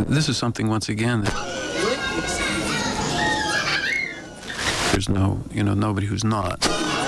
This is something, once again, that there's no, nobody who's not.